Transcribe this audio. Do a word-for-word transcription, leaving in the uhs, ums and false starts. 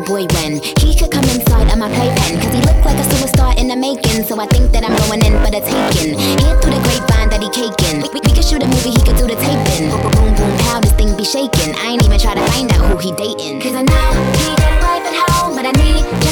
a boy when he could come inside of my playpen, cause he looked like a superstar in the making. So I think that I'm going in for the taking. Hear through the grapevine that he caking. We, we, we could shoot a movie, he could do the taping. Boom, boom, boom, pow, this thing be shaking. I ain't even try to find out who he dating, cause I know he got a wife at home, but I need